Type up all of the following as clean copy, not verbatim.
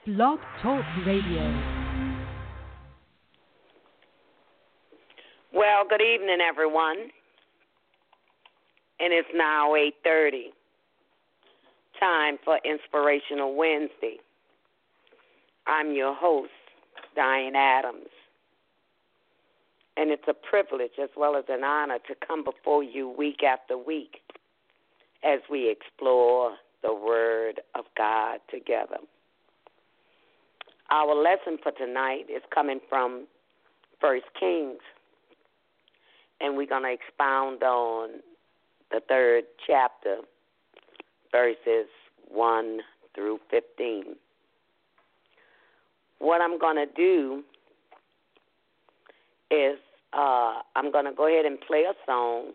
Blog Talk Radio. Well, good evening, everyone. And it's now 8:30. Time for Inspirational Wednesday. I'm your host, Diane Adams. And it's a privilege as well as an honor to come before you week after week as we explore the Word of God together. Our lesson for tonight is coming from 1 Kings, and we're going to expound on the 3rd chapter, verses 1 through 15. What I'm going to do is I'm going to go ahead and play a song.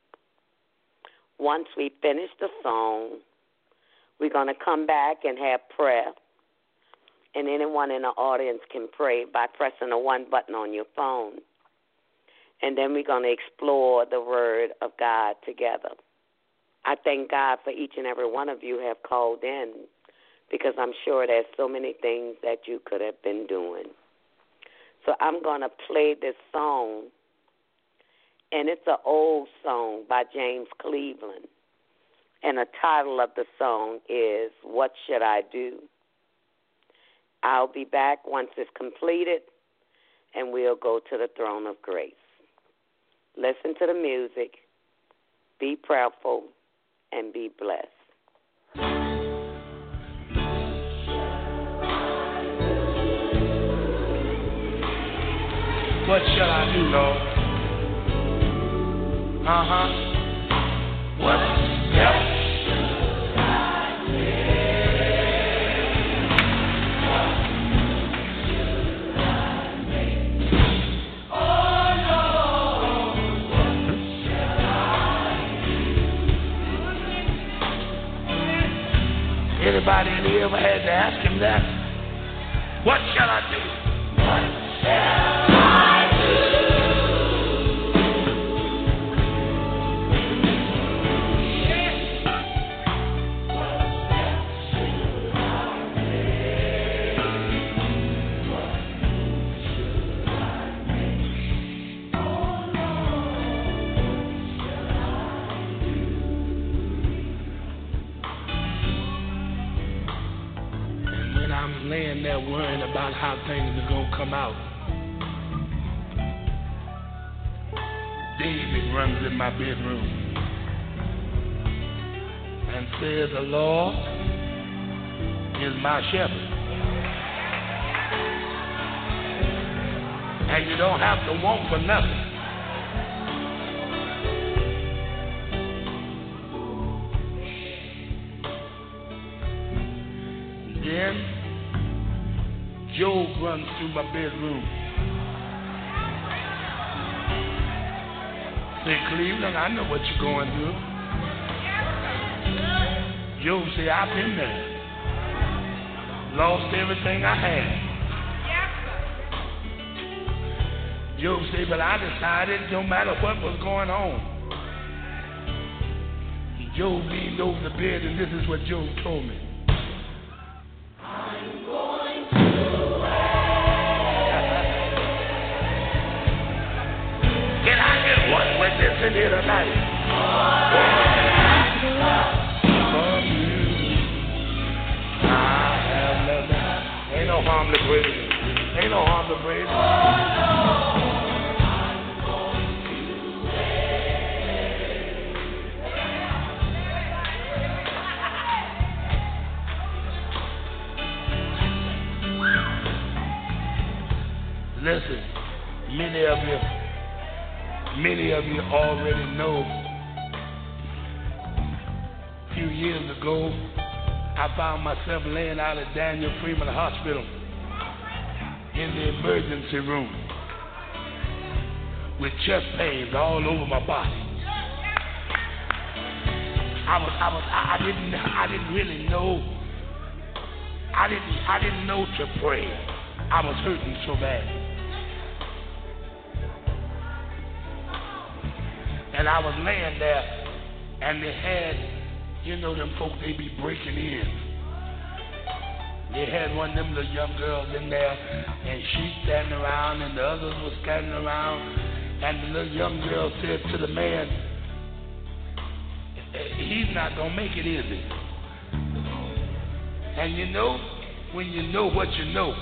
Once we finish the song, we're going to come back and have prayer. And anyone in the audience can pray by pressing the one button on your phone. And then we're going to explore the Word of God together. I thank God for each and every one of you who have called in, because I'm sure there's so many things that you could have been doing. So I'm going to play this song, and it's an old song by James Cleveland. And the title of the song is, What Should I Do? I'll be back once it's completed, and we'll go to the throne of grace. Listen to the music, be prayerful, and be blessed. What shall I do, Lord? What step should I take? Oh, Lord, what shall I do? Anybody in here ever had to ask him that? What shall I do? What shall I do? Laying there worrying about how things are going to come out, David runs in my bedroom and says, the Lord is my shepherd. And you don't have to want for nothing. Then Job runs through my bedroom. Say, Cleveland, I know what you're going through. Job say, I've been there. Lost everything I had. Job say, but I decided no matter what was going on. Job leaned over the bed, and this is what Job told me. In here tonight. Ain't no harm to praise. Ain't no harm to praise. Listen, many of you already know. A few years ago, I found myself laying out at Daniel Freeman Hospital in the emergency room with chest pains all over my body. I didn't really know. I didn't know to pray. I was hurting so bad. And I was laying there, and they had, them folks, they be breaking in. They had one of them little young girls in there, and she standing around, and the others were standing around, and the little young girl said to the man, he's not going to make it, is he? And you know, when you know what you know,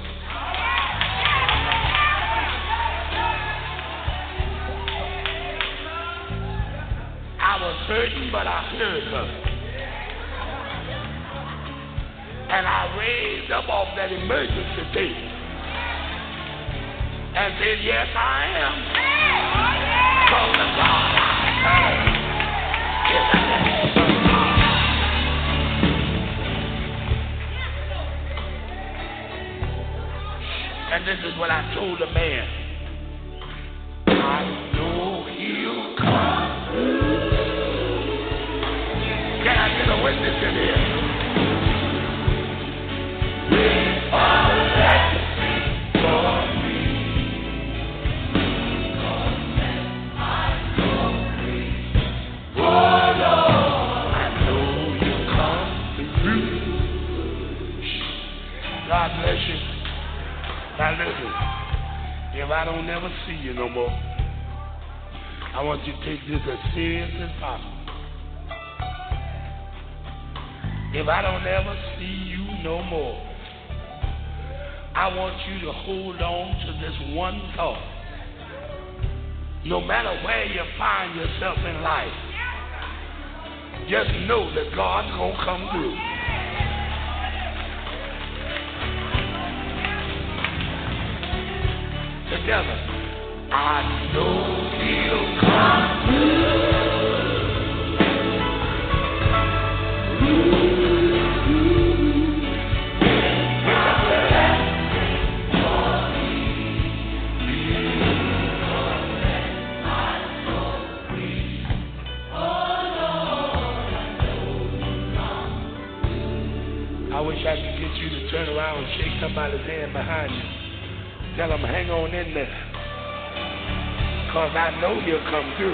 I was hurting, but I heard her. And I raised up off that emergency table and said, yes, I am. Because the God I serve is a living God. And this is what I told the man. I know he'll come. Can I get a witness in here? With all that for me, oh Lord, I know you come through. God bless you. Now listen, if I don't ever see you no more, I want you to take this as serious as possible. If I don't ever see you no more, I want you to hold on to this one thought. No matter where you find yourself in life, just know that God's going to come through. Together, I know he'll come through. I wish I could get you to turn around and shake somebody's hand behind you. Tell them, hang on in there. Because I know he'll come through.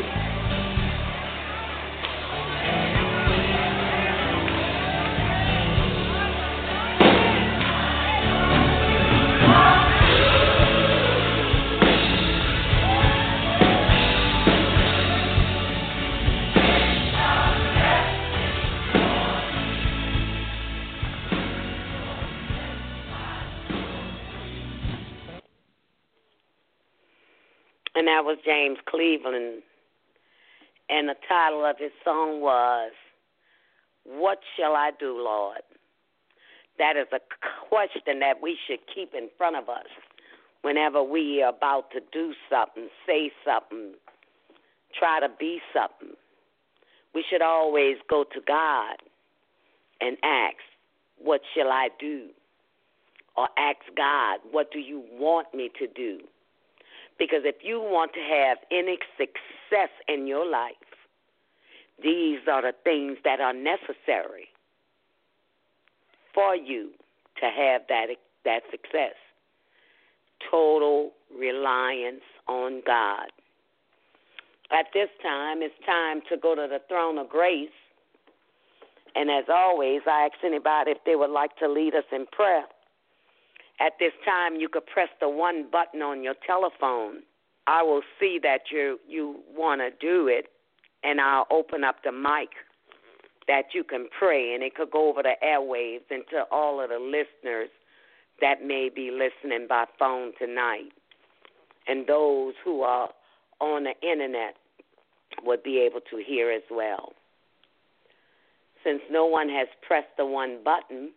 And that was James Cleveland. And the title of his song was, What Shall I Do, Lord? That is a question that we should keep in front of us whenever we are about to do something, say something, try to be something. We should always go to God and ask, what shall I do? Or ask God, what do you want me to do? Because if you want to have any success in your life, these are the things that are necessary for you to have that success. Total reliance on God. At this time, it's time to go to the throne of grace. And as always, I ask anybody if they would like to lead us in prayer. At this time, you could press the one button on your telephone. I will see that you want to do it, and I'll open up the mic that you can pray, and it could go over the airwaves and to all of the listeners that may be listening by phone tonight. And those who are on the internet would be able to hear as well. Since no one has pressed the one button,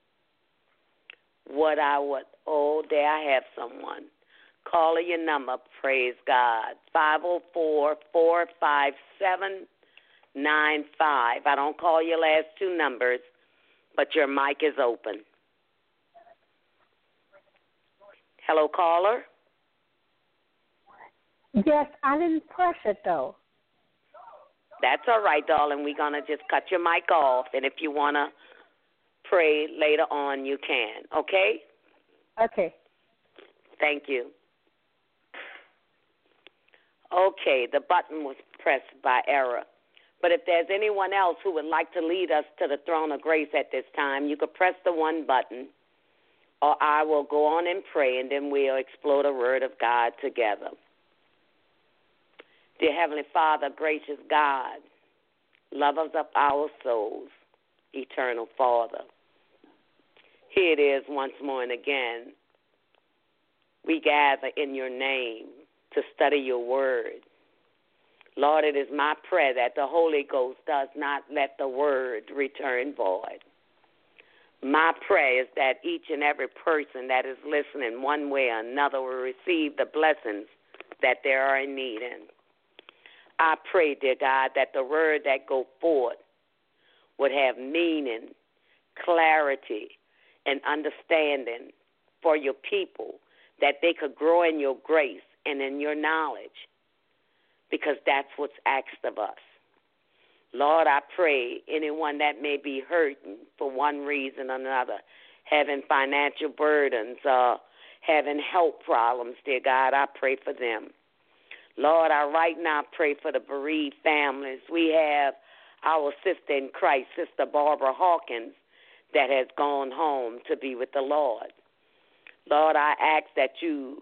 there I have someone. Call your number, praise God, 504-457-95. I don't call your last two numbers, but your mic is open. Hello, caller? Yes, I didn't press it, though. That's all right, darling. We're going to just cut your mic off, and if you want to pray later on, you can, okay? Okay. Thank you. Okay, the button was pressed by error. But if there's anyone else who would like to lead us to the throne of grace at this time, you could press the one button, or I will go on and pray, and then we'll explore the Word of God together. Dear Heavenly Father, gracious God, lovers of our souls, eternal Father, here it is once more and again. We gather in your name to study your word. Lord, it is my prayer that the Holy Ghost does not let the word return void. My prayer is that each and every person that is listening one way or another will receive the blessings that they are in need in. I pray, dear God, that the word that go forth would have meaning, clarity, and understanding for your people, that they could grow in your grace and in your knowledge, because that's what's asked of us. Lord, I pray anyone that may be hurting for one reason or another, having financial burdens, having health problems, dear God, I pray for them. Lord, I right now pray for the bereaved families. We have our sister in Christ, Sister Barbara Hawkins, that has gone home to be with the Lord. Lord, I ask that you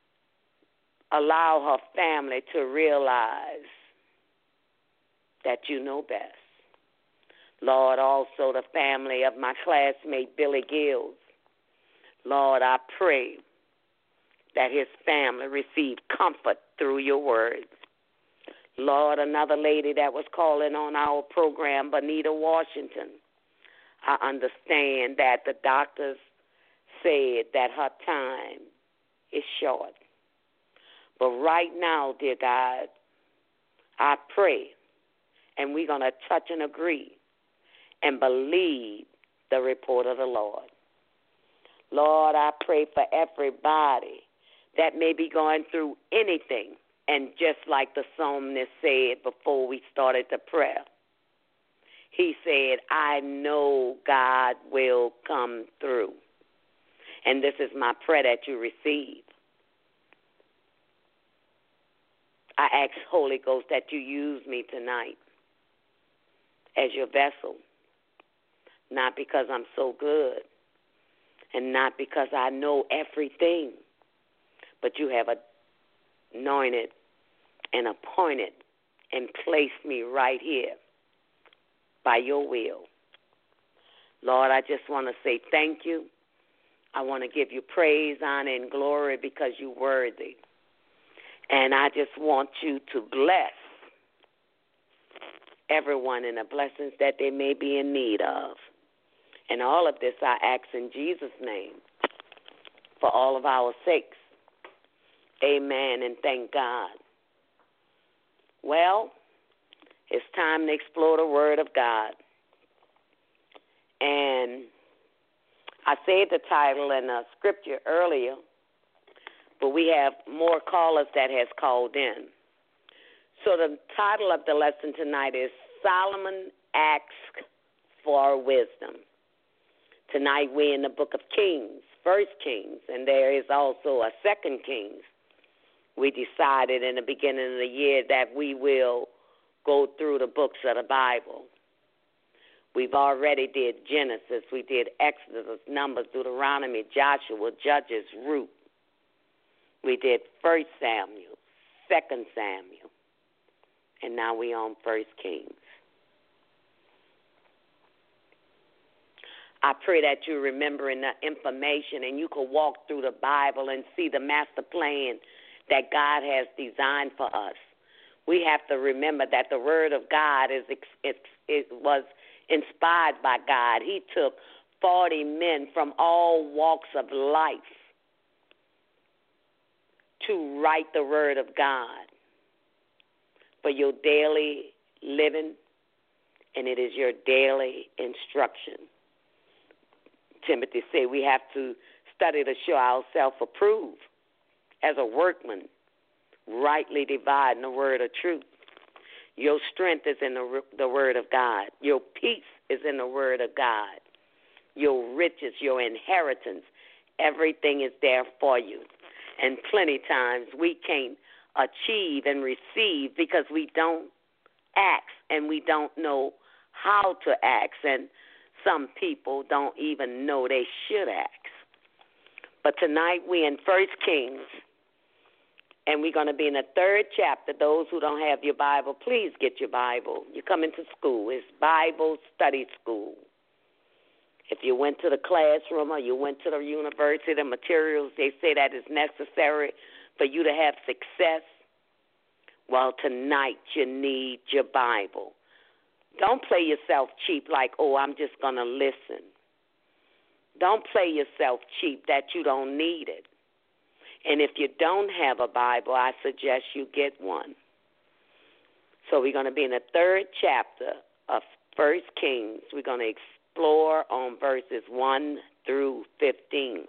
allow her family to realize that you know best. Lord, also the family of my classmate Billy Gills. Lord, I pray that his family receive comfort through your words. Lord, another lady that was calling on our program, Bonita Washington, I understand that the doctors said that her time is short. But right now, dear God, I pray, and we're going to touch and agree and believe the report of the Lord. Lord, I pray for everybody that may be going through anything. And just like the psalmist said before we started the prayer, he said, I know God will come through. And this is my prayer that you receive. I ask, Holy Ghost, that you use me tonight as your vessel, not because I'm so good and not because I know everything, but you have anointed and appointed and placed me right here by your will. Lord, I just want to say thank you. I want to give you praise, honor, and glory because you're worthy. And I just want you to bless everyone in the blessings that they may be in need of. And all of this I ask in Jesus' name for all of our sakes. Amen, and thank God. Well, it's time to explore the Word of God. And I said the title in the scripture earlier, but we have more callers that has called in. So the title of the lesson tonight is Solomon Asks for Wisdom. Tonight we're in the book of Kings, 1 Kings, and there is also a 2 Kings. We decided in the beginning of the year that we will go through the books of the Bible. We've already did Genesis, we did Exodus, Numbers, Deuteronomy, Joshua, Judges, Ruth. We did 1 Samuel, 2 Samuel, and now we're on 1 Kings. I pray that you're remembering the information and you can walk through the Bible and see the master plan that God has designed for us. We have to remember that the Word of God was inspired by God. He took 40 men from all walks of life to write the Word of God for your daily living, and it is your daily instruction. Timothy said we have to study to show ourselves approved as a workman, rightly dividing the word of truth. Your strength is in the Word of God. Your peace is in the Word of God. Your riches, your inheritance, everything is there for you. And plenty times we can't achieve and receive because we don't ask and we don't know how to ask. And some people don't even know they should ask. But tonight we're in 1 Kings, and we're going to be in the 3rd chapter. Those who don't have your Bible, please get your Bible. You come into school. It's Bible study school. If you went to the classroom or you went to the university, the materials, they say that is necessary for you to have success. Well, tonight you need your Bible. Don't play yourself cheap like, oh, I'm just going to listen. Don't play yourself cheap that you don't need it. And if you don't have a Bible, I suggest you get one. So we're going to be in the 3rd chapter of 1 Kings. We're going to explore on verses 1 through 15.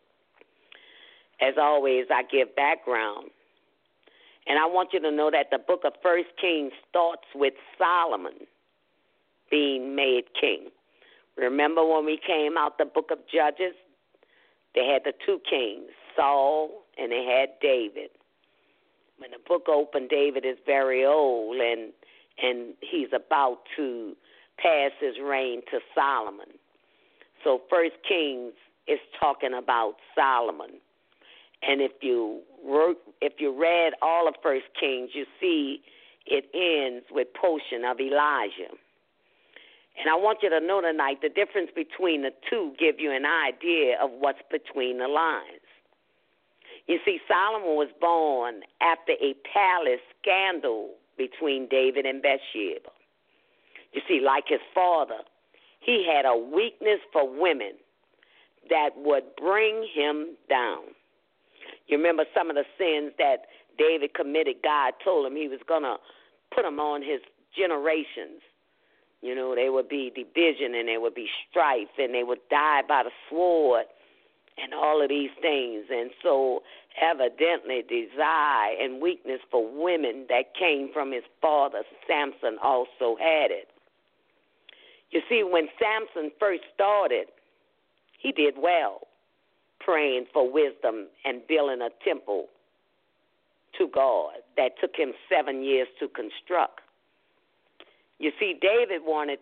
As always, I give background. And I want you to know that the book of 1 Kings starts with Solomon being made king. Remember when we came out the book of Judges? They had the 2 kings, Saul and they had David. When the book opened, David is very old, and he's about to pass his reign to Solomon. So 1 Kings is talking about Solomon. And if you read all of 1 Kings, you see it ends with portion of Elijah. And I want you to know tonight the difference between the two give you an idea of what's between the lines. You see, Solomon was born after a palace scandal between David and Bathsheba. You see, like his father, he had a weakness for women that would bring him down. You remember some of the sins that David committed. God told him he was going to put them on his generations. You know, there would be division and there would be strife and they would die by the sword and all of these things. And so evidently desire and weakness for women that came from his father, Samson, also had it. You see, when Samson first started, he did well, praying for wisdom and building a temple to God that took him 7 years to construct. You see, David,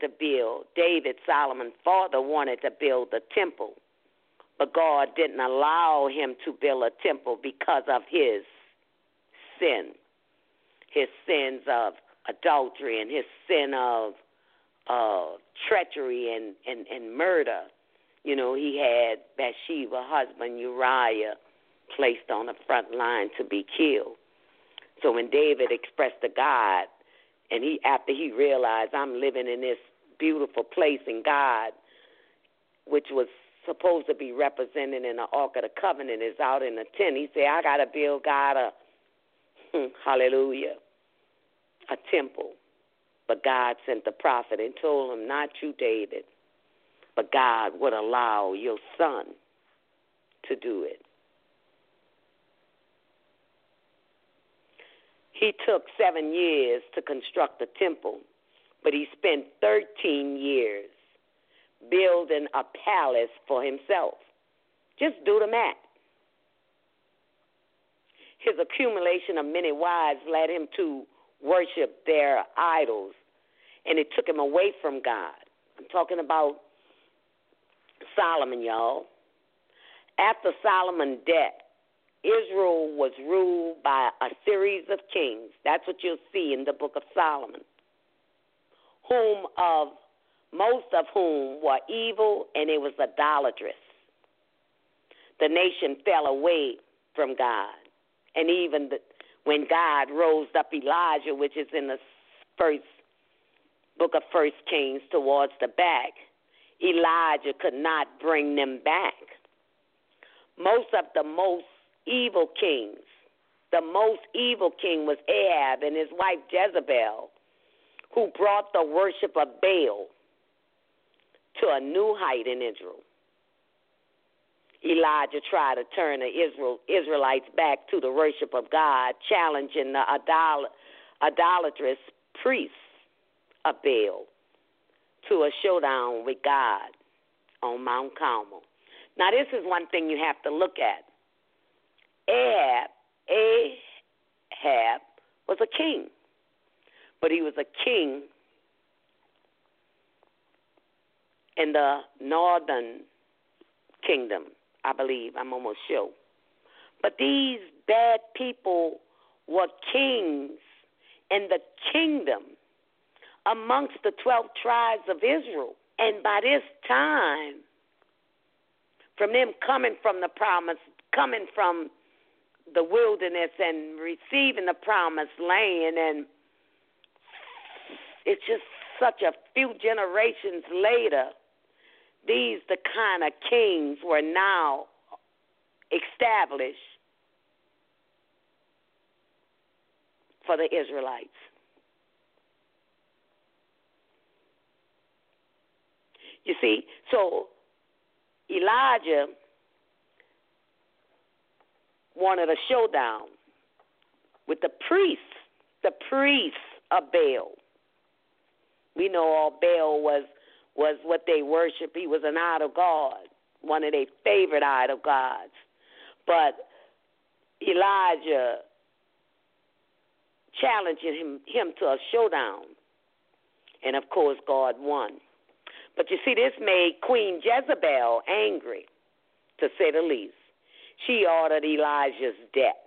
Solomon's father, wanted to build a temple, but God didn't allow him to build a temple because of his sins of adultery and his sin of treachery and murder. You know, he had Bathsheba, husband Uriah, placed on the front line to be killed. So when David expressed to God, and after he realized, I'm living in this beautiful place in God, which was supposed to be represented in the Ark of the Covenant, is out in the tent. He said, I got to build God a temple. But God sent the prophet and told him, not you, David, but God would allow your son to do it. He took 7 years to construct the temple, but he spent 13 years building a palace for himself. Just do the math. His accumulation of many wives led him to worship their idols, and it took him away from God. I'm talking about Solomon, y'all. After Solomon's death, Israel was ruled by a series of kings. That's what you'll see in the book of Solomon, most of whom were evil, and it was idolatrous. The nation fell away from God. And even when God rose up Elijah, which is in the first book of 1 Kings towards the back, Elijah could not bring them back. Most evil king was Ahab and his wife Jezebel, who brought the worship of Baal to a new height in Israel. Elijah tried to turn the Israelites back to the worship of God, challenging the idolatrous priests of Baal to a showdown with God on Mount Carmel. Now, this is one thing you have to look at. Ahab was a king, but he was a king in the northern kingdom I believe. I'm almost sure. But these bad people were kings in the kingdom amongst the 12 tribes of Israel. And by this time, from them coming from the promise, coming from the wilderness and receiving the promised land, and it's just such a few generations later, these the kind of kings were now established for the Israelites. You see, so Elijah wanted a showdown with the priests of Baal. We know all Baal was what they worship. He was an idol god, one of their favorite idol gods. But Elijah challenging him to a showdown. And, of course, God won. But you see, this made Queen Jezebel angry, to say the least. She ordered Elijah's death.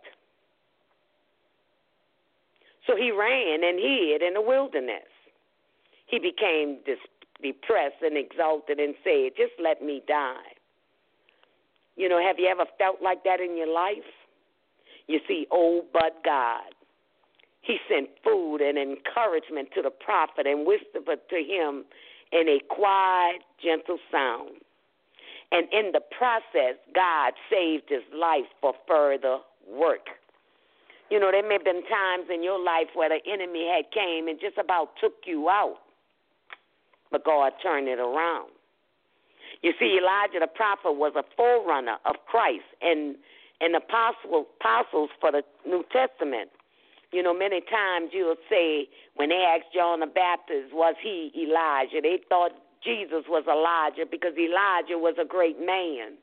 So he ran and hid in the wilderness. He became depressed and exalted and said, just let me die. You know, have you ever felt like that in your life? You see, but God, he sent food and encouragement to the prophet and whispered to him in a quiet, gentle sound. And in the process, God saved his life for further work. You know, there may have been times in your life where the enemy had came and just about took you out. But God turned it around. You see, Elijah the prophet was a forerunner of Christ and apostles for the New Testament. You know, many times you'll say, when they asked John the Baptist, was he Elijah? They thought Jesus was Elijah because Elijah was a great man.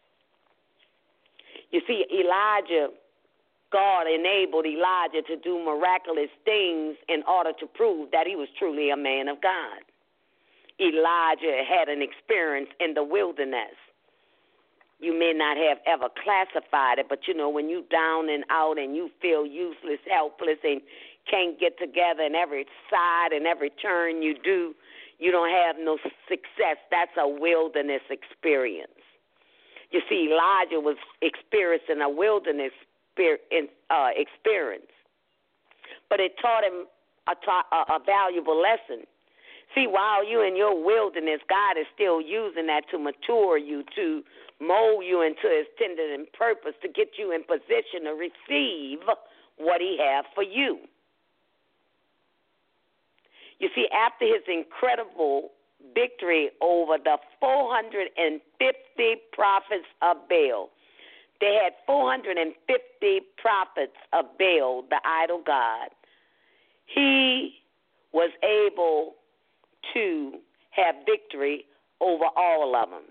You see, God enabled Elijah to do miraculous things in order to prove that he was truly a man of God. Elijah had an experience in the wilderness. You may not have ever classified it, but, you know, when you down and out and you feel useless, helpless, and can't get together in every side and every turn you do, you don't have no success. That's a wilderness experience. You see, Elijah was experiencing a wilderness experience, but it taught him a valuable lesson. See, while you're in your wilderness, God is still using that to mature you, to mold you into his intended and purpose, to get you in position to receive what he has for you. You see, after his incredible victory over the 450 prophets of Baal, they had 450 prophets of Baal, the idol god. He was able to have victory over all of them.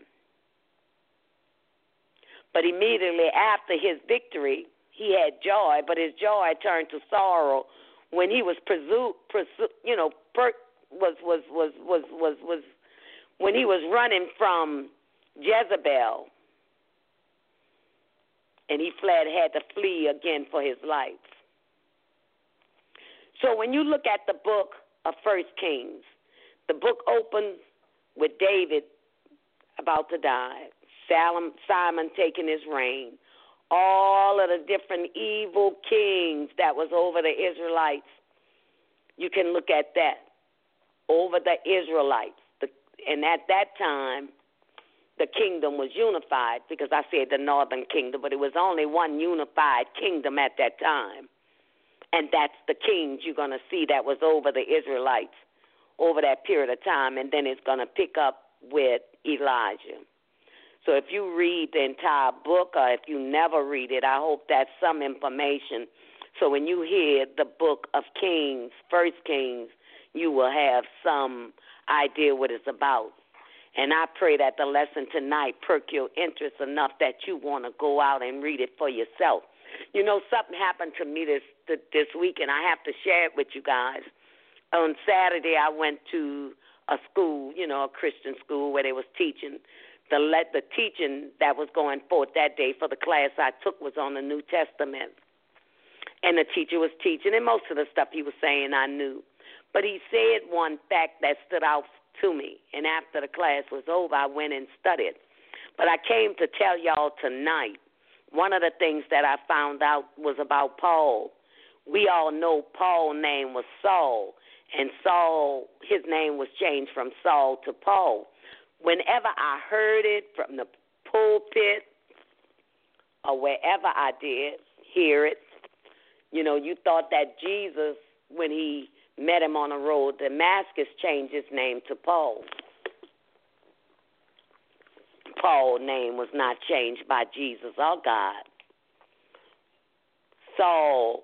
But immediately after his victory, he had joy, but his joy turned to sorrow when he was when he was running from Jezebel, and he had to flee again for his life. So when you look at the book of 1 Kings, the book opens with David about to die, Simon taking his reign, all of the different evil kings that was over the Israelites. You can look at that, over the Israelites. And at that time, the kingdom was unified, because I said the northern kingdom, but it was only one unified kingdom at that time. And that's the kings you're going to see that was over the Israelites over that period of time, and then it's going to pick up with Elijah. So if you read the entire book, or if you never read it, I hope that's some information. So when you hear the book of Kings, 1 Kings, you will have some idea what it's about. And I pray that the lesson tonight perk your interest enough that you want to go out and read it for yourself. You know, something happened to me this week, and I have to share it with you guys. On Saturday, I went to a school, you know, a Christian school where they was teaching the teaching that was going forth that day for the class I took was on the New Testament. And the teacher was teaching, and most of the stuff he was saying I knew. But he said one fact that stood out to me, and after the class was over, I went and studied. But I came to tell y'all tonight, one of the things that I found out was about Paul. We all know Paul's name was Saul, and Saul, his name was changed from Saul to Paul. Whenever I heard it from the pulpit or wherever I did hear it, you know, you thought that Jesus, when he met him on the road to Damascus, changed his name to Paul. Paul's name was not changed by Jesus or God. Saul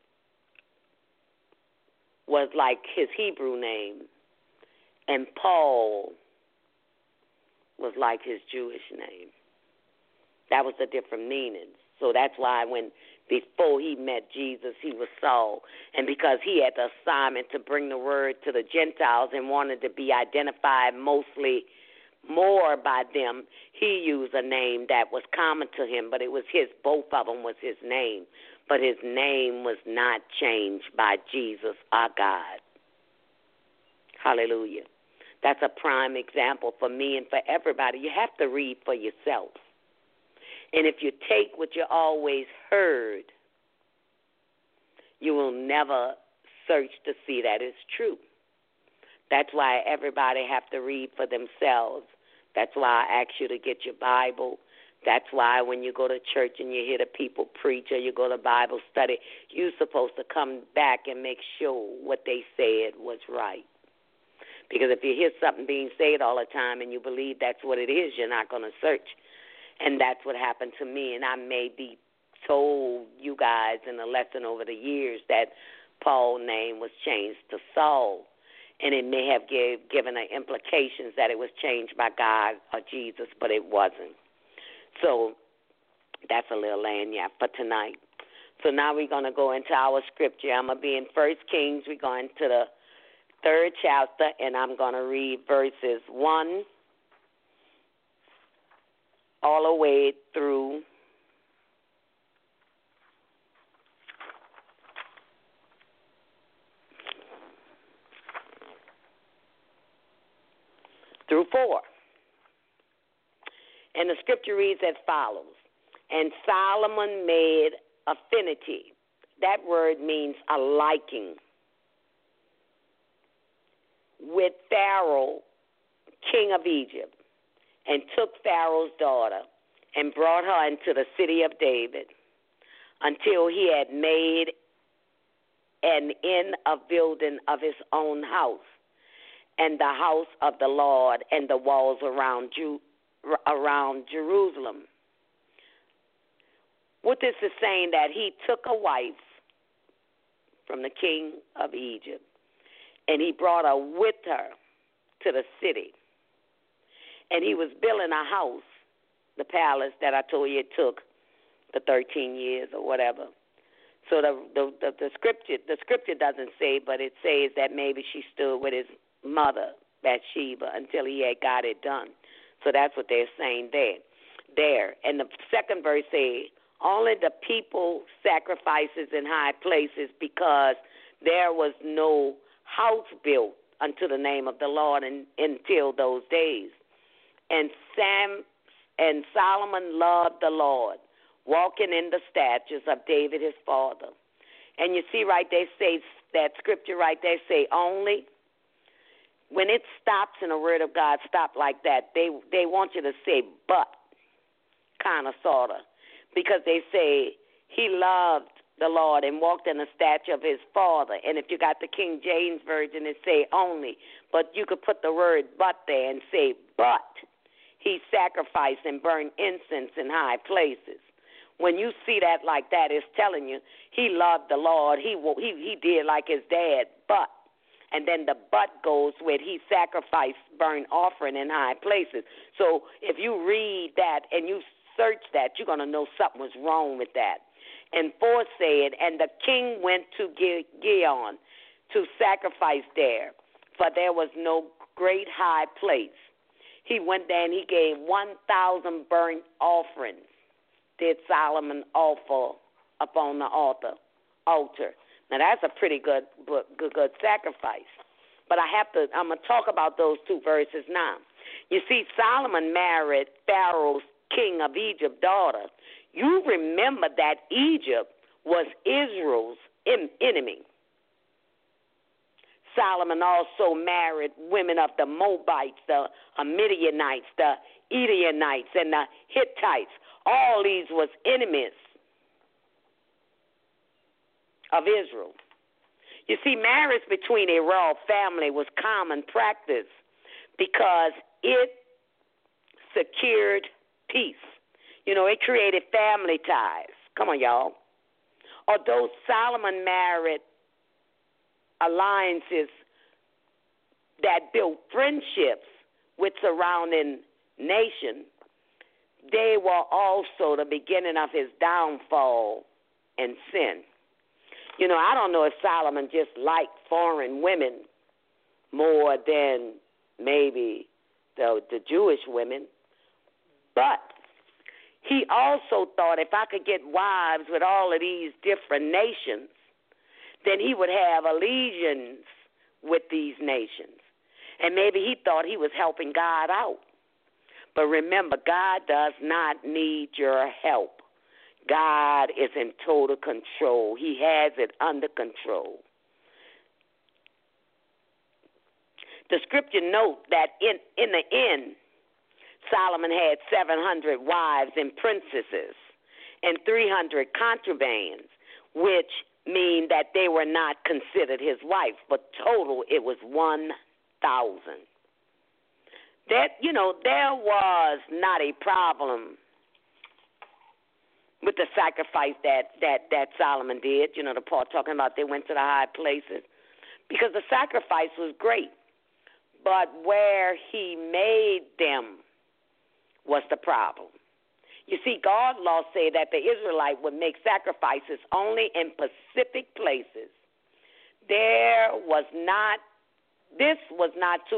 was like his Hebrew name, and Paul was like his Jewish name. That was the different meanings. So that's why before he met Jesus, he was Saul. And because he had the assignment to bring the word to the Gentiles and wanted to be identified mostly more by them, he used a name that was common to him, but it was both of them was his name. But his name was not changed by Jesus, our God. Hallelujah. That's a prime example for me and for everybody. You have to read for yourself. And if you take what you always heard, you will never search to see that it's true. That's why everybody have to read for themselves. That's why I ask you to get your Bible. That's why when you go to church and you hear the people preach or you go to Bible study, you're supposed to come back and make sure what they said was right. Because if you hear something being said all the time and you believe that's what it is, you're not going to search. And that's what happened to me. And I may be told you guys in a lesson over the years that Paul's name was changed to Saul. And it may have given an implications that it was changed by God or Jesus, but it wasn't. So that's a little lanyard for tonight. So now we're going to go into our scripture. I'm going to be in 1 Kings. We're going to the 3rd chapter, and I'm going to read verses 1 all the way through 4. And the scripture reads as follows. And Solomon made affinity. That word means a liking. With Pharaoh, king of Egypt, and took Pharaoh's daughter and brought her into the city of David until he had made an end of building of his own house and the house of the Lord and the walls around Jerusalem. What this is saying, that he took a wife from the king of Egypt and he brought her with her to the city. And he was building a house, the palace that I told you it took the 13 years or whatever. So the scripture doesn't say, but it says that maybe she stood with his mother, Bathsheba, until he had got it done. So that's what they're saying there. And the second verse says, only the people sacrifices in high places, because there was no house built unto the name of the Lord until those days. And Solomon loved the Lord, walking in the statutes of David his father. And you see right there, say that scripture right there, say only. When it stops in the word of God, stop like that, they want you to say but, kind of, sort of. Because they say he loved the Lord and walked in the stature of his father. And if you got the King James Version, it say only. But you could put the word but there and say but. He sacrificed and burned incense in high places. When you see that like that, it's telling you he loved the Lord. He did like his dad, but. And then the but goes with he sacrificed burnt offering in high places. So if you read that and you search that, you're going to know something was wrong with that. And 4 said, and the king went to Gihon to sacrifice there, for there was no great high place. he went there and he gave 1,000 burnt offerings. Did Solomon offer upon the altar? Now that's a pretty good sacrifice. But I'm going to talk about those two verses now. You see, Solomon married Pharaoh's king of Egypt daughter. You remember that Egypt was Israel's enemy. Solomon also married women of the Moabites, the Midianites, the Edomites, and the Hittites. All these was enemies of Israel. You see, marriage between a royal family was common practice because it secured peace. You know, it created family ties. Come on, y'all. Although Solomon married alliances that built friendships with surrounding nations, they were also the beginning of his downfall and sin. You know, I don't know if Solomon just liked foreign women more than maybe the Jewish women, but he also thought if I could get wives with all of these different nations, then he would have allegiance with these nations. And maybe he thought he was helping God out. But remember, God does not need your help. God is in total control. He has it under control. The scripture note that in the end, Solomon had 700 wives and princesses and 300 concubines, which mean that they were not considered his wife, but total it was 1,000. That, you know, there was not a problem with the sacrifice that Solomon did. You know, the part talking about they went to the high places, because the sacrifice was great. But where he made them was the problem. You see, God's law say that the Israelite would make sacrifices only in specific places. This was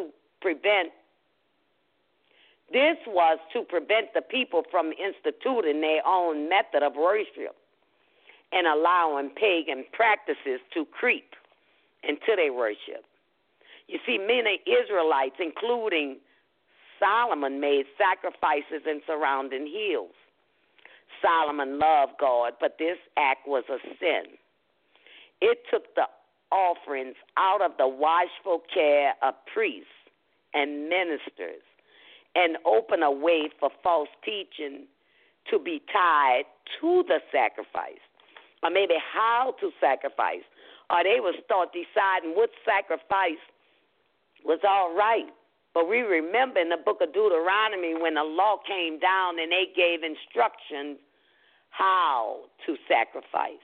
to prevent the people from instituting their own method of worship and allowing pagan practices to creep into their worship. You see, many Israelites, including Solomon, made sacrifices in surrounding hills. Solomon loved God, but this act was a sin. It took the offerings out of the watchful care of priests and ministers and opened a way for false teaching to be tied to the sacrifice, or maybe how to sacrifice, or they would start deciding what sacrifice was all right. But we remember in the book of Deuteronomy when the law came down and they gave instructions how to sacrifice.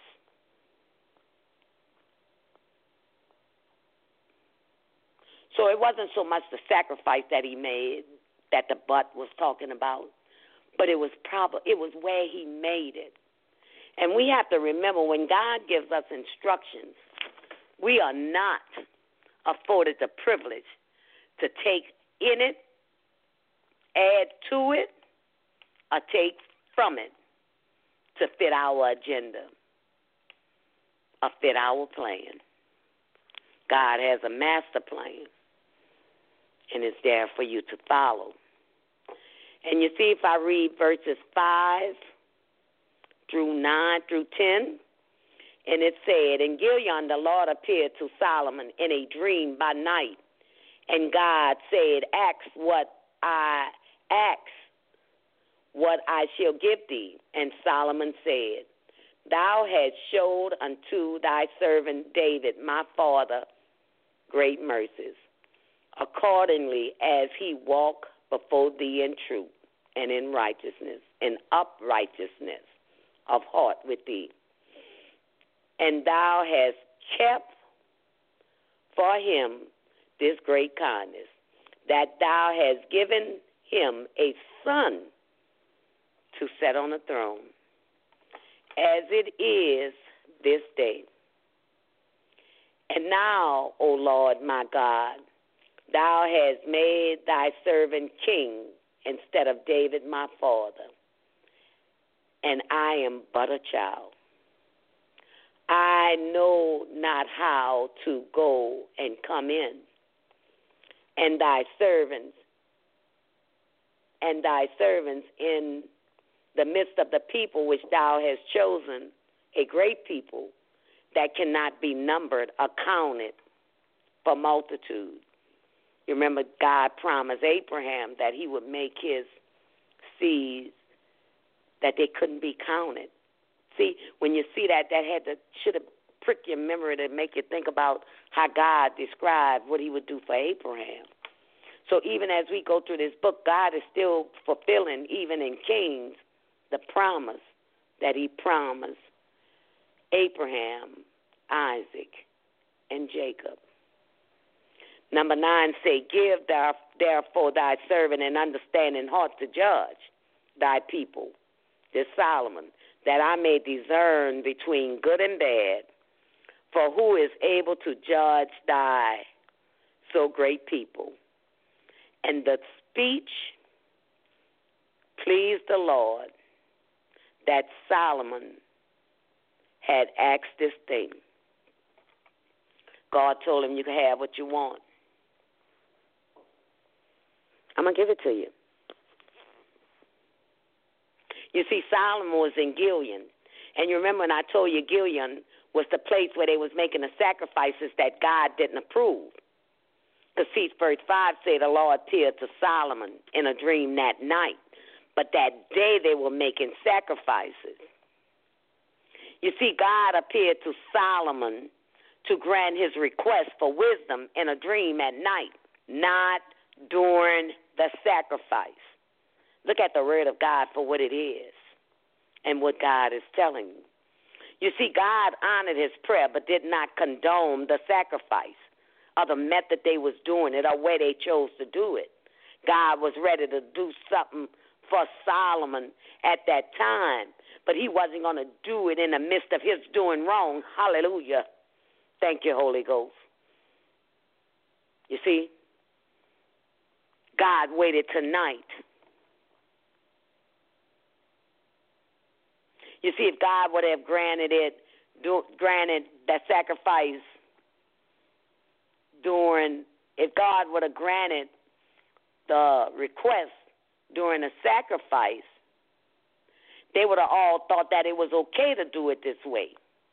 So it wasn't so much the sacrifice that he made that the butt was talking about, but it was where he made it. And we have to remember, when God gives us instructions, we are not afforded the privilege to take in it, add to it, or take from it to fit our agenda or fit our plan. God has a master plan, and it's there for you to follow. And you see, if I read verses 5 through 9 through 10, and it said, "In Gilead the Lord appeared to Solomon in a dream by night, and God said, ask what I shall give thee. And Solomon said, Thou hast showed unto thy servant David, my father, great mercies, accordingly as he walked before thee in truth and in righteousness and uprightness of heart with thee. And thou hast kept for him this great kindness, that thou hast given him a son to set on the throne, as it is this day. And now, O Lord my God, Thou hast made thy servant king instead of David my father, and I am but a child. I know not how to go and come in, and thy servants in the midst of the people which thou hast chosen, a great people that cannot be numbered, accounted for multitude. You remember God promised Abraham that he would make his seeds that they couldn't be counted. See, when you see that, should have pricked your memory to make you think about how God described what he would do for Abraham. So even as we go through this book, God is still fulfilling, even in Kings, the promise that he promised Abraham, Isaac, and Jacob. Number 9 say, give therefore thy servant an understanding heart to judge thy people, this Solomon, that I may discern between good and bad. For who is able to judge thy so great people? And the speech pleased the Lord that Solomon had asked this thing. God told him, you can have what you want. I'm going to give it to you. You see, Solomon was in Gilead. And you remember when I told you Gilead was the place where they was making the sacrifices that God didn't approve. Because see, verse 5 say the Lord appeared to Solomon in a dream that night. But that day they were making sacrifices. You see, God appeared to Solomon to grant his request for wisdom in a dream at night, not during the sacrifice. Look at the word of God for what it is and what God is telling you. You see, God honored his prayer but did not condone the sacrifice or the method they was doing it or where they chose to do it. God was ready to do something for Solomon at that time, but he wasn't going to do it in the midst of his doing wrong. Hallelujah. Thank you, Holy Ghost. You see, God waited tonight. You see, if God would have granted that sacrifice if God would have granted the request during the sacrifice, they would have all thought that it was okay to do it this way.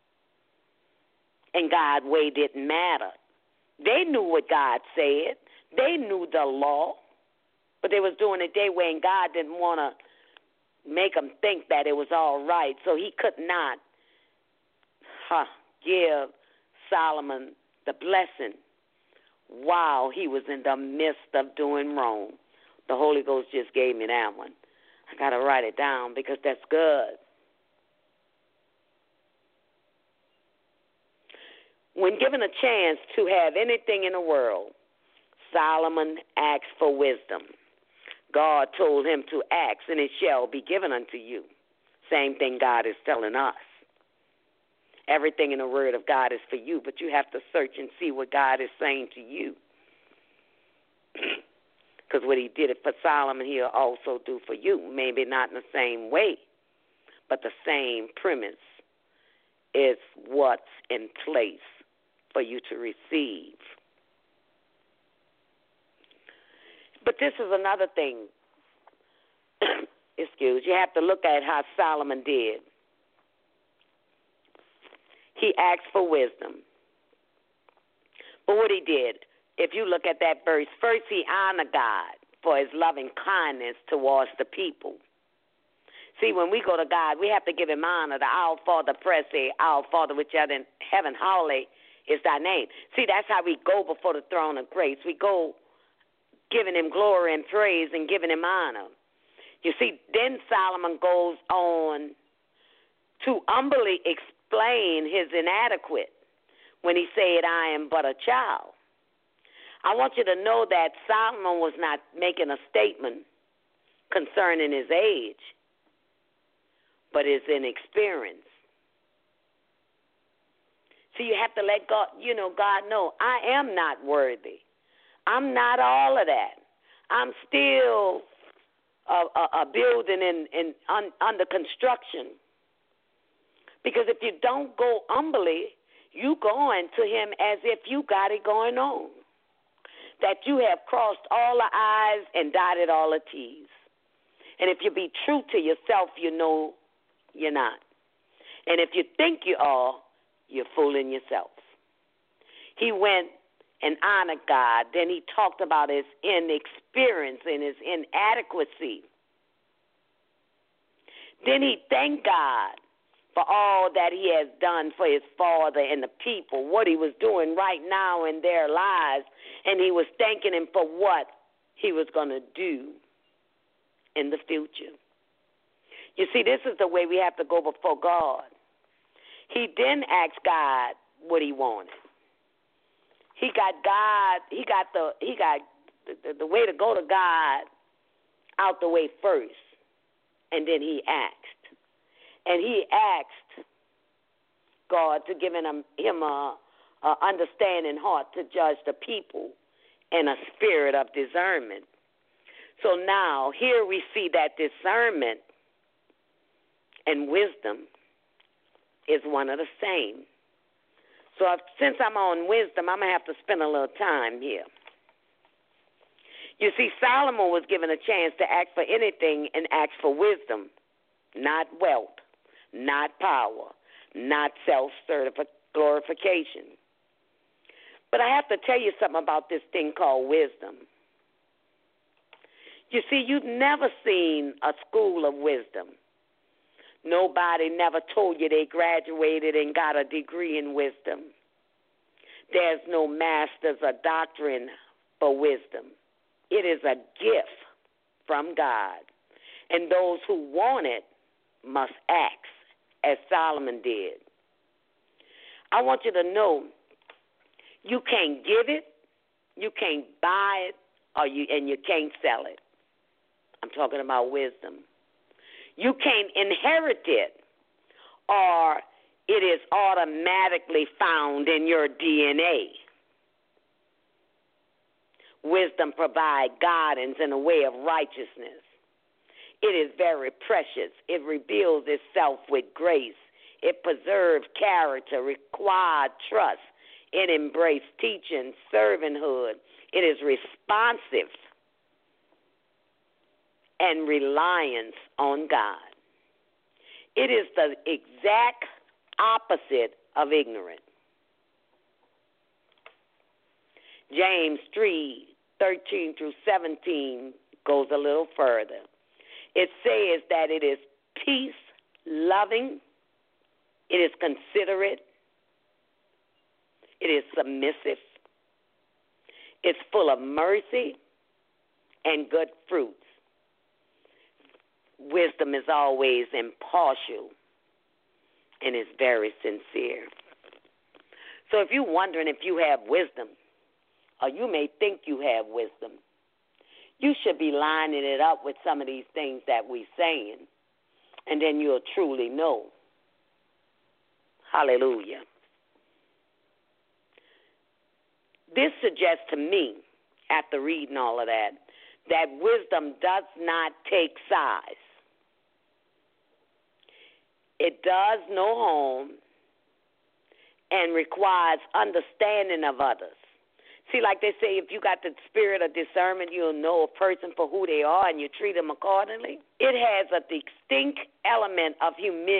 And God's way didn't matter. They knew what God said. They knew the law. But they was doing it their way, and God didn't want to make them think that it was all right. So he could not give Solomon the blessing while he was in the midst of doing wrong. The Holy Ghost just gave me that one. I got to write it down because that's good. When given a chance to have anything in the world, Solomon asked for wisdom. God told him to ask, and it shall be given unto you. Same thing God is telling us. Everything in the Word of God is for you, but you have to search and see what God is saying to you. Because what he did it for Solomon, he'll also do for you. Maybe not in the same way, but the same premise is what's in place for you to receive. But this is another thing. You have to look at how Solomon did. He asked for wisdom. But what he did, if you look at that verse, first he honored God for his loving kindness towards the people. See, when we go to God, we have to give him honor. The Our Father prayer say, Our Father which art in heaven, hallowed is thy name. See, that's how we go before the throne of grace. We go giving him glory and praise and giving him honor. You see, then Solomon goes on to humbly explain his inadequate when he said, I am but a child. I want you to know that Solomon was not making a statement concerning his age, but his inexperience. So you have to let God know, I am not worthy. I'm not all of that. I'm still a building under construction. Because if you don't go humbly, you going to him as if you got it going on. That you have crossed all the I's and dotted all the T's. And if you be true to yourself, you know you're not. And if you think you are, you're fooling yourself. He went and honored God. Then he talked about his inexperience and his inadequacy. Then he thanked God for all that he has done for his father and the people, what he was doing right now in their lives, and he was thanking him for what he was going to do in the future. You see, this is the way we have to go before God. He didn't ask God what he wanted. He got the way to go to God out the way first, and then he asked. And he asked God to give him a understanding heart to judge the people and a spirit of discernment. So now here we see that discernment and wisdom is one of the same. So since I'm on wisdom, I'm going to have to spend a little time here. You see, Solomon was given a chance to ask for anything and ask for wisdom, not wealth, not power, not self-glorification. But I have to tell you something about this thing called wisdom. You see, you've never seen a school of wisdom. Nobody never told you they graduated and got a degree in wisdom. There's no master's or doctrine for wisdom. It is a gift from God. And those who want it must ask, as Solomon did. I want you to know you can't give it, you can't buy it, and you can't sell it. I'm talking about wisdom. You can't inherit it, or it is automatically found in your DNA. Wisdom provides guidance in a way of righteousness. It is very precious. It reveals itself with grace. It preserves character, requires trust. It embraces teaching, servanthood. It is responsive and reliance on God. It is the exact opposite of ignorant. James 3:13-17 goes a little further. It says that it is peace-loving, it is considerate, it is submissive, it's full of mercy and good fruits. Wisdom is always impartial and is very sincere. So if you're wondering if you have wisdom, or you may think you have wisdom, you should be lining it up with some of these things that we're saying, and then you'll truly know. Hallelujah. This suggests to me, after reading all of that wisdom does not take size. It does no harm and requires understanding of others. See, like they say, if you got the spirit of discernment, you'll know a person for who they are and you treat them accordingly. It has a distinct element of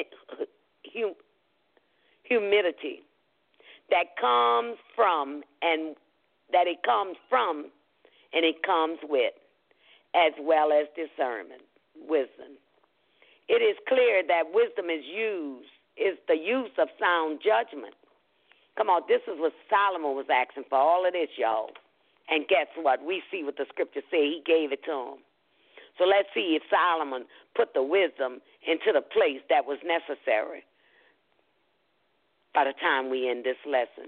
humility that comes from and it comes with, as well as discernment, wisdom. It is clear that wisdom is the use of sound judgment. Come on, this is what Solomon was asking for, all of this, y'all. And guess what? We see what the scriptures say. He gave it to him. So let's see if Solomon put the wisdom into the place that was necessary by the time we end this lesson.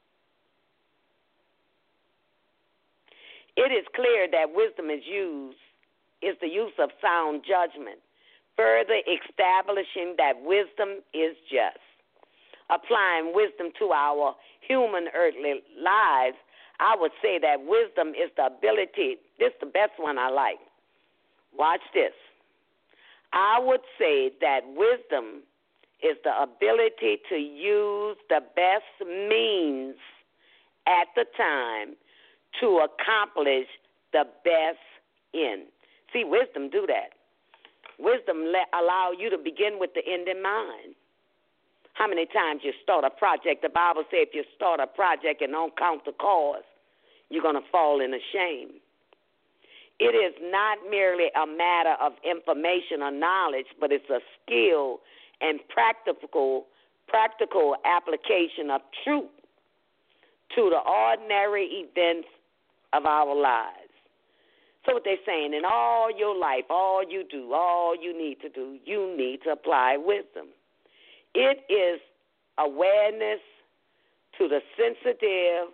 It is clear that wisdom is the use of sound judgment, further establishing that wisdom is just. Applying wisdom to our human earthly lives, I would say that wisdom is the ability. This is the best one I like. Watch this. I would say that wisdom is the ability to use the best means at the time to accomplish the best end. See, wisdom do that. Wisdom allow you to begin with the end in mind. How many times you start a project? The Bible says if you start a project and don't count the cost, you're going to fall into shame. It is not merely a matter of information or knowledge, but it's a skill and practical application of truth to the ordinary events of our lives. So what they're saying, in all your life, all you do, all you need to do, you need to apply wisdom. It is awareness to the sensitive.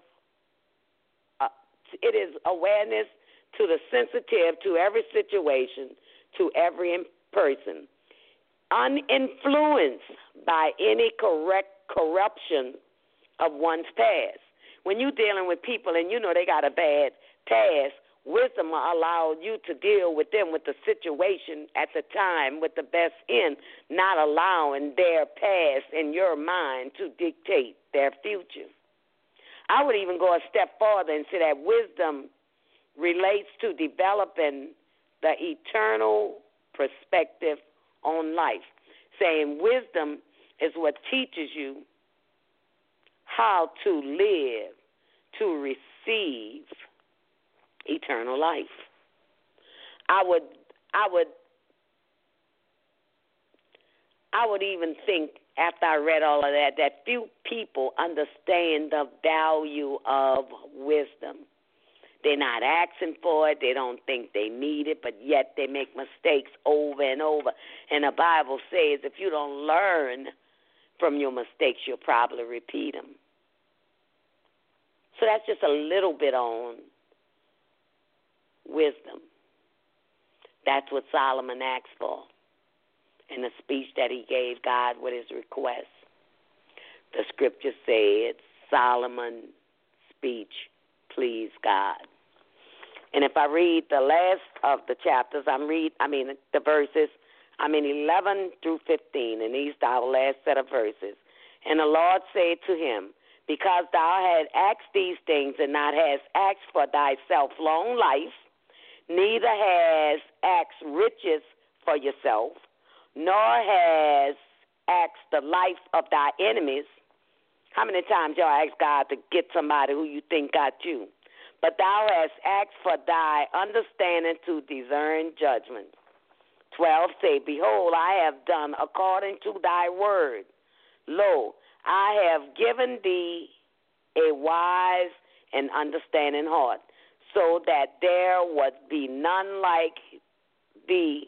It is awareness to the sensitive to every situation, to every person, uninfluenced by any corruption of one's past. When you're dealing with people and you know they got a bad past, wisdom will allow you to deal with them with the situation at the time with the best end, not allowing their past in your mind to dictate their future. I would even go a step farther and say that wisdom relates to developing the eternal perspective on life, saying wisdom is what teaches you how to live, to receive eternal life. I would even think after I read all of that few people understand the value of wisdom. They're not asking for it. They don't think they need it, but yet they make mistakes over and over. And the Bible says if you don't learn from your mistakes, you'll probably repeat them. So that's just a little bit on wisdom. That's what Solomon asked for in the speech that he gave God with his request. The scripture said, Solomon's speech pleased God. And if I read the last of the chapters, the verses, 11 through 15, and these are our last set of verses. And the Lord said to him, because thou hast asked these things and not hast asked for thyself long life, neither has asked riches for yourself, nor has asked the life of thy enemies. How many times y'all ask God to get somebody who you think got you? But thou hast asked for thy understanding to discern judgment. 12 say, behold, I have done according to thy word. Lo, I have given thee a wise and understanding heart, so that there would be none like thee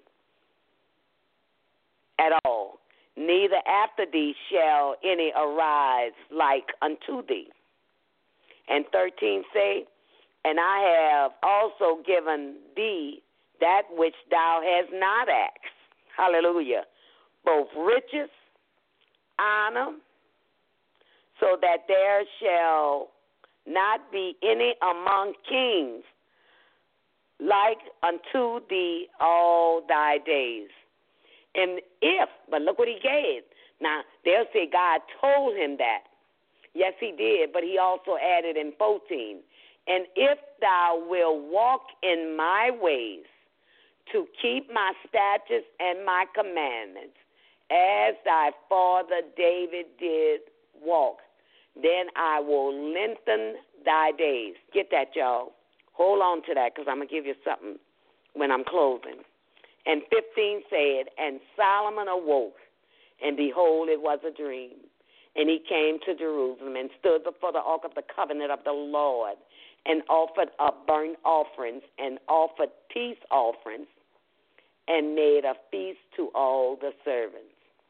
at all, neither after thee shall any arise like unto thee. And 13 say, and I have also given thee that which thou hast not asked. Hallelujah. Both riches, honor, so that there shall not be any among kings like unto thee all thy days. And but look what he gave. Now, they'll say God told him that. Yes, he did, but he also added in 14, and if thou wilt walk in my ways to keep my statutes and my commandments, as thy father David did walk, then I will lengthen thy days. Get that, y'all. Hold on to that, because I'm going to give you something when I'm closing. And 15 said, and Solomon awoke, and behold, it was a dream. And he came to Jerusalem and stood before the ark of the covenant of the Lord, and offered up burnt offerings and offered peace offerings, and made a feast to all the servants.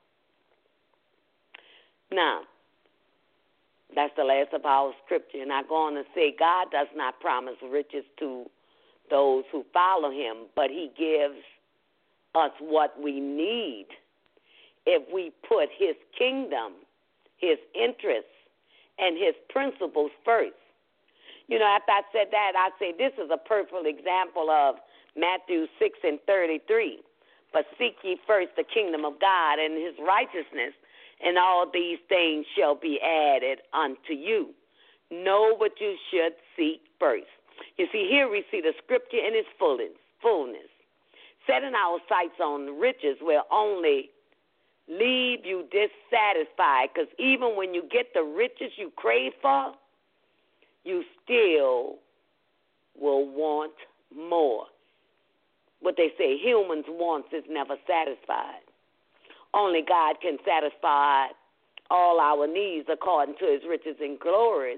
Now, that's the last of our scripture. And I go on to say God does not promise riches to those who follow him, but he gives us what we need if we put his kingdom, his interests, and his principles first. You know, after I said that, I say this is a perfect example of Matthew 6:33. But seek ye first the kingdom of God and his righteousness, and all these things shall be added unto you. Know what you should seek first. You see, here we see the scripture in its fullness. Setting our sights on riches will only leave you dissatisfied, because even when you get the riches you crave for, you still will want more. What they say, humans' wants is never satisfied. Only God can satisfy all our needs according to his riches and glories,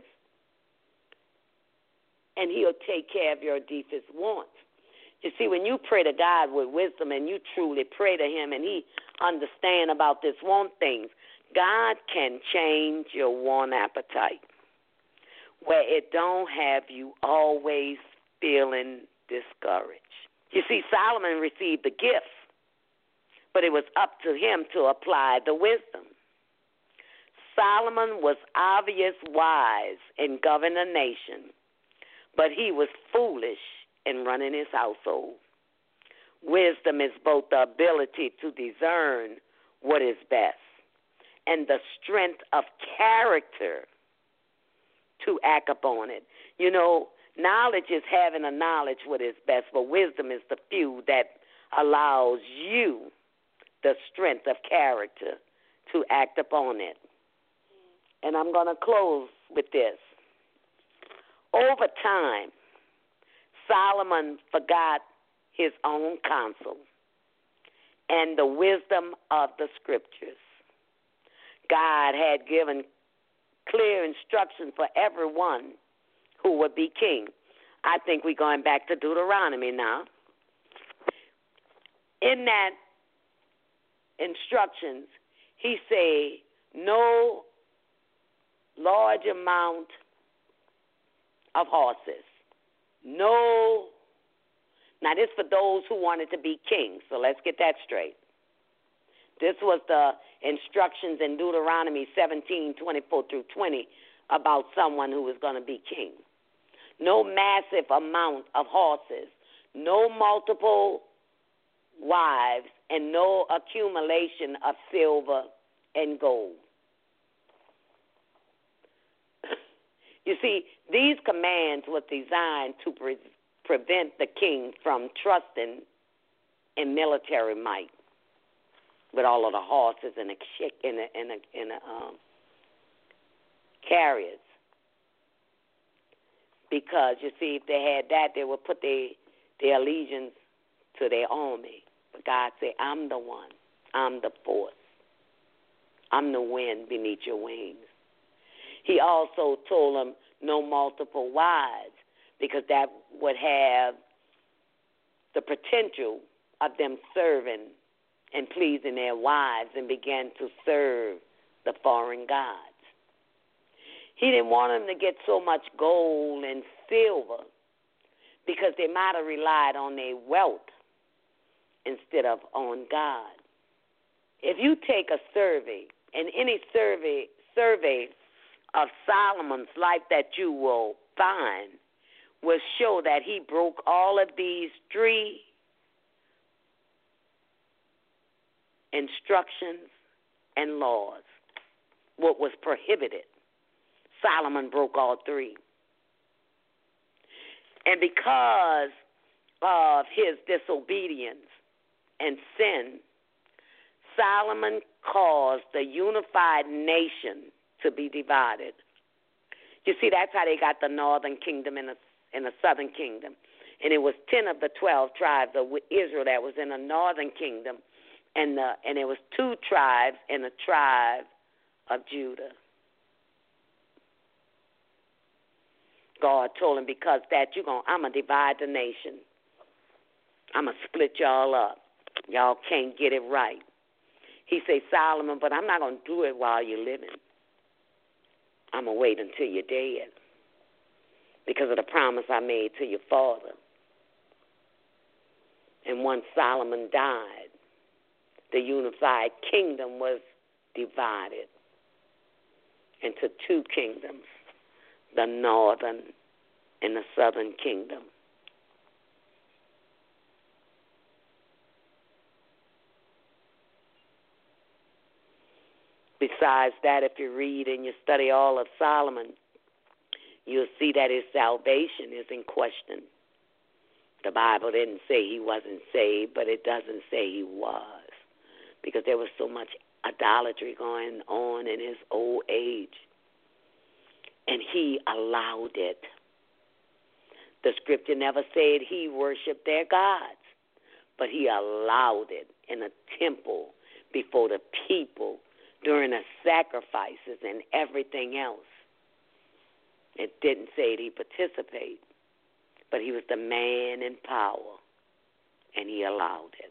and he'll take care of your deepest wants. You see, when you pray to God with wisdom and you truly pray to him and he understand about this want things, God can change your want appetite where it don't have you always feeling discouraged. You see, Solomon received the gift, but it was up to him to apply the wisdom. Solomon was obvious wise in governing a nation, but he was foolish in running his household. Wisdom is both the ability to discern what is best and the strength of character to act upon it. You know, knowledge is having a knowledge what is best, but wisdom is the few that allows you the strength of character to act upon it. And I'm going to close with this. Over time, Solomon forgot his own counsel and the wisdom of the scriptures. God had given clear instruction for everyone who would be king. I think we're going back to Deuteronomy now. In that instructions, he said, no large amount of horses. No. Now, this for those who wanted to be kings, so let's get that straight. This was the instructions in Deuteronomy 17:24-20 about someone who was going to be king. No massive amount of horses, no multiple wives, and no accumulation of silver and gold. You see, these commands were designed to prevent the king from trusting in military might with all of the horses and the chariots. Because, you see, if they had that, they would put their allegiance to their army. But God said, I'm the one. I'm the force. I'm the wind beneath your wings. He also told them no multiple wives, because that would have the potential of them serving and pleasing their wives and began to serve the foreign gods. He didn't want them to get so much gold and silver because they might have relied on their wealth instead of on God. If you take a survey, and any survey of Solomon's life that you will find will show that he broke all of these 3 instructions and laws, what was prohibited. Solomon broke all 3. And because of his disobedience and sin, Solomon caused the unified nation to be divided. You see, that's how they got the northern kingdom and the southern kingdom. And it was 10 of the 12 tribes of Israel that was in the northern kingdom, and it was 2 tribes in the tribe of Judah. God told him, because that I'm going to divide the nation. I'm going to split y'all up. Y'all can't get it right. He said, Solomon, but I'm not going to do it while you're living. I'm going to wait until you're dead because of the promise I made to your father. And once Solomon died, the unified kingdom was divided into 2 kingdoms, the northern in the southern kingdom. Besides that, if you read and you study all of Solomon, you'll see that his salvation is in question. The Bible didn't say he wasn't saved, but it doesn't say he was, because there was so much idolatry going on in his old age, and he allowed it. The scripture never said he worshiped their gods, but he allowed it in a temple before the people during the sacrifices and everything else. It didn't say that he participated, but he was the man in power, and he allowed it.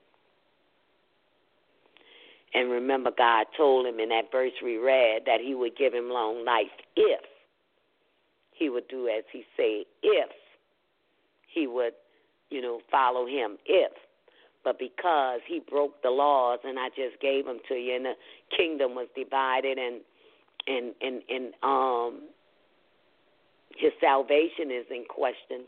And remember, God told him in that verse we read that he would give him long life if he would do as he said, if he would, follow him, if. But because he broke the laws, and I just gave them to you, and the kingdom was divided, and his salvation is in question.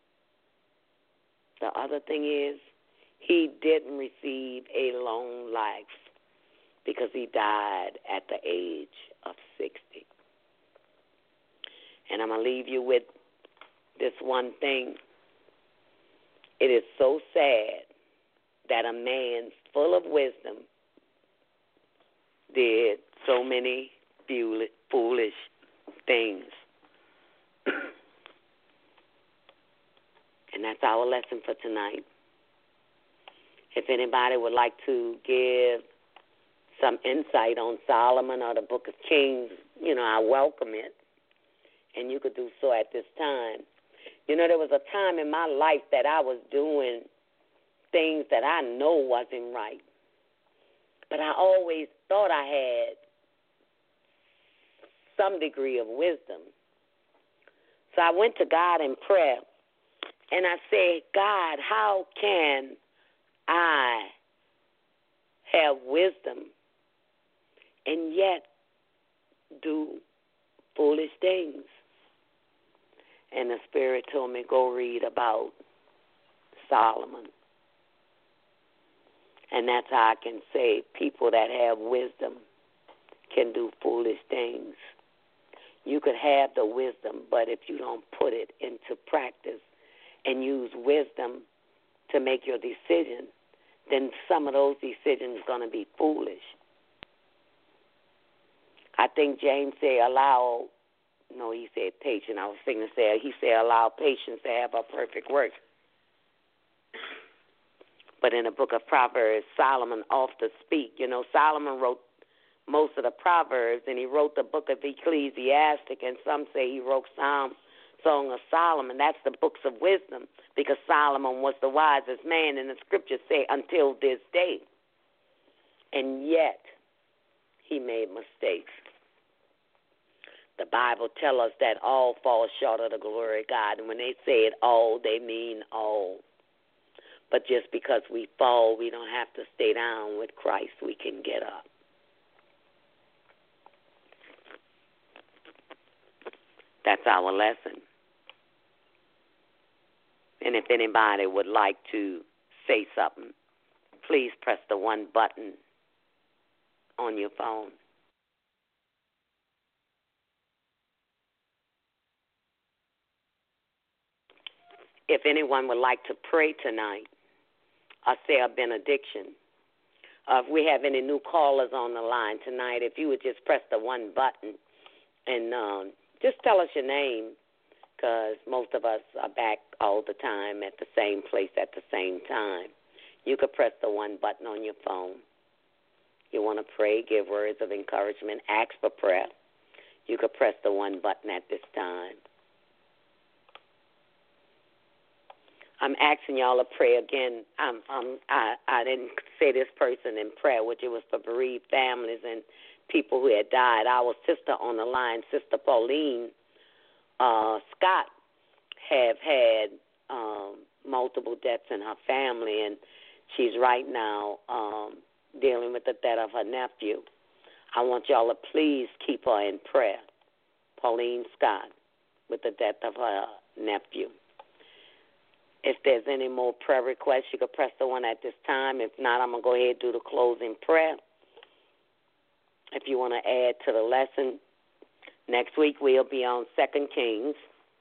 The other thing is, he didn't receive a long life because he died at the age of 60. And I'm going to leave you with this one thing. It is so sad that a man full of wisdom did so many foolish things. And that's our lesson for tonight. If anybody would like to give some insight on Solomon or the Book of Kings, I welcome it. And you could do so at this time. There was a time in my life that I was doing things that I know wasn't right. But I always thought I had some degree of wisdom. So I went to God in prayer, and I said, God, how can I have wisdom and yet do foolish things? And the Spirit told me, go read about Solomon. And that's how I can say people that have wisdom can do foolish things. You could have the wisdom, but if you don't put it into practice and use wisdom to make your decision, then some of those decisions are going to be foolish. I think James said he said patient. I was thinking he said allow patience to have a perfect work. But in the book of Proverbs, Solomon often speak. Solomon wrote most of the Proverbs, and he wrote the book of Ecclesiastic, and some say he wrote Song of Solomon. That's the books of wisdom, because Solomon was the wisest man, and the scriptures say until this day. And yet, he made mistakes. The Bible tells us that all fall short of the glory of God, and when they say it all, they mean all. But just because we fall, we don't have to stay down with Christ. We can get up. That's our lesson. And if anybody would like to say something, please press the one button on your phone. If anyone would like to pray tonight or say a benediction, if we have any new callers on the line tonight, if you would just press the one button and just tell us your name, because most of us are back all the time at the same place at the same time. You could press the one button on your phone. You want to pray, give words of encouragement, ask for prayer. You could press the one button at this time. I'm asking y'all to pray again. I didn't say this person in prayer, which it was for bereaved families and people who had died. Our sister on the line, Sister Pauline Scott, have had multiple deaths in her family, and she's right now dealing with the death of her nephew. I want y'all to please keep her in prayer, Pauline Scott, with the death of her nephew. If there's any more prayer requests, you can press the one at this time. If not, I'm going to go ahead and do the closing prayer. If you want to add to the lesson, next week we'll be on 2 Kings.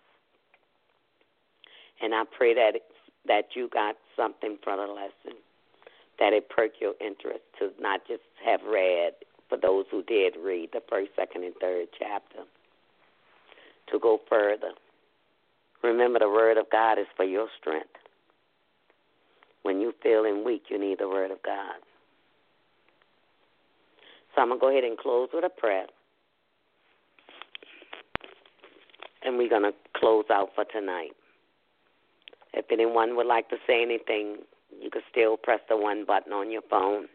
And I pray that you got something from the lesson, that it perked your interest to not just have read, for those who did read the 1st, 2nd, and 3rd chapter, to go further. Remember, the Word of God is for your strength. When you're feeling weak, you need the Word of God. So I'm going to go ahead and close with a prayer. And we're going to close out for tonight. If anyone would like to say anything, you can still press the 1 button on your phone.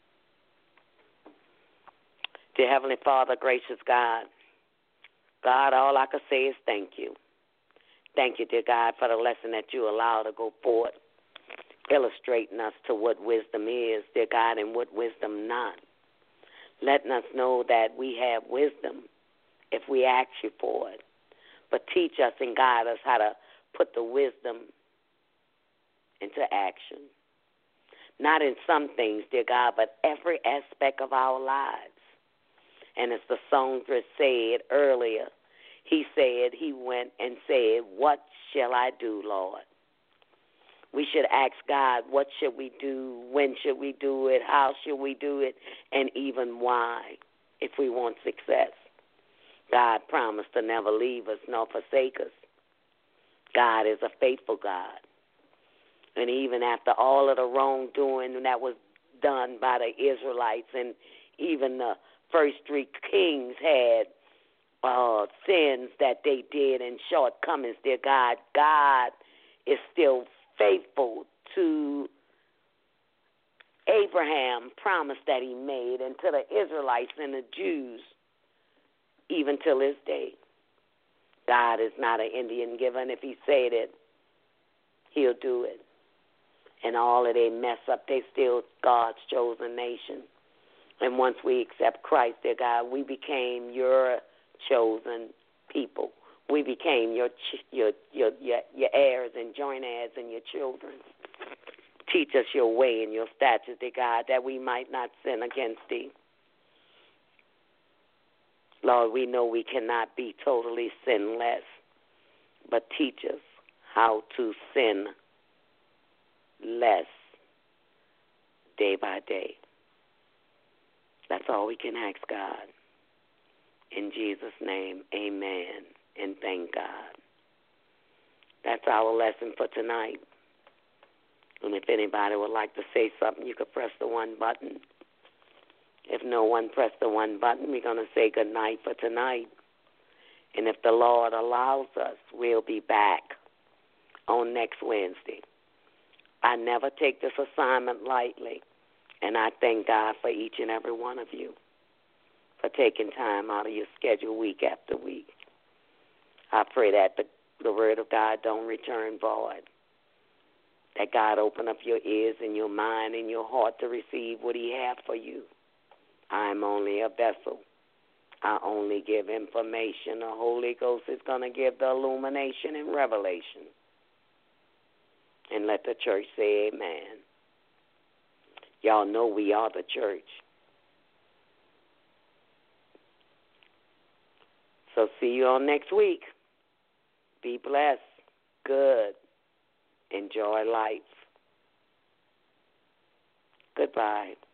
Dear Heavenly Father, gracious God, all I can say is thank you. Thank you, dear God, for the lesson that you allow to go forth, illustrating us to what wisdom is, dear God, and what wisdom not. Letting us know that we have wisdom if we ask you for it. But teach us and guide us how to put the wisdom into action. Not in some things, dear God, but every aspect of our lives. And as the songstress said earlier, he went and said, what shall I do, Lord? We should ask God, what should we do? When should we do it? How should we do it? And even why, if we want success. God promised to never leave us nor forsake us. God is a faithful God. And even after all of the wrongdoing that was done by the Israelites, and even the first 3 kings had sins that they did and shortcomings, dear God, God is still faithful to Abraham, promise that he made, and to the Israelites and the Jews, even till this day. God is not an Indian giver, and if he said it, he'll do it. And all of they mess up, they still God's chosen nation. And once we accept Christ, dear God, we became your chosen people. We became your heirs and joint heirs and your children. Teach us your way and your statutes, dear God, that we might not sin against thee. Lord, we know we cannot be totally sinless, but teach us how to sin less day by day. That's all we can ask God. In Jesus' name, amen, and thank God. That's our lesson for tonight. And if anybody would like to say something, you could press the 1 button. If no one pressed the 1 button, we're going to say good night for tonight. And if the Lord allows us, we'll be back on next Wednesday. I never take this assignment lightly, and I thank God for each and every one of you for taking time out of your schedule week after week. I pray that the Word of God don't return void, that God open up your ears and your mind and your heart to receive what he has for you. I'm only a vessel. I only give information. The Holy Ghost is going to give the illumination and revelation. And let the church say amen. Y'all know we are the church. So see you on next week. Be blessed. Good. Enjoy life. Goodbye.